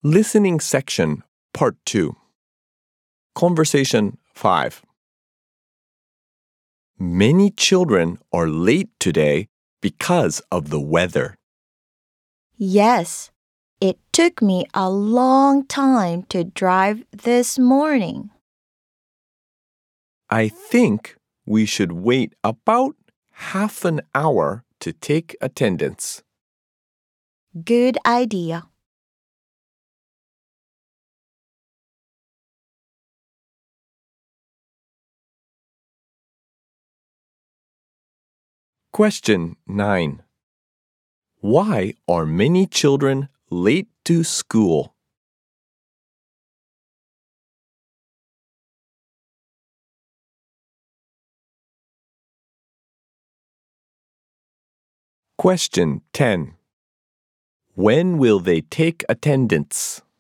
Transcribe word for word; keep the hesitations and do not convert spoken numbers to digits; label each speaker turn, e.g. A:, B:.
A: Listening section, part two. Conversation five. Many children are late today because of the weather.
B: Yes, it took me a long time to drive this morning.
A: I think we should wait about half an hour to take attendance.
B: Good idea.
A: Question nine. Why are many children late to school? Question ten. When will they take attendance?